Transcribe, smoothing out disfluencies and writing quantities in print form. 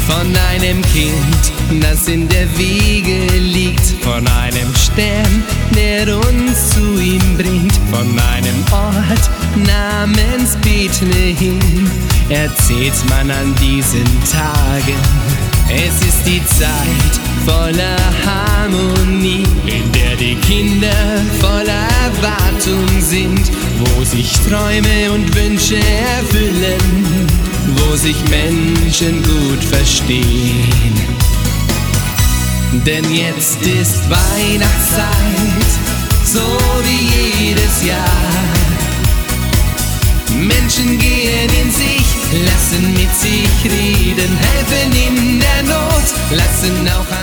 von einem Kind, das in der Wiege liegt, von einem Stern, der uns zu ihm bringt, von einem Ort namens Bethlehem, erzählt man an diesen Tagen. Es ist die Zeit voller Harmonie, in der die Kinder voller Erwartung sind, wo sich Träume und Wünsche erfüllen, wo sich Menschen gut verstehen. Denn jetzt ist Weihnachtszeit, so wie jedes Jahr. Menschen gehen in sich, lassen mit sich reden, helfen in der Not, lassen auch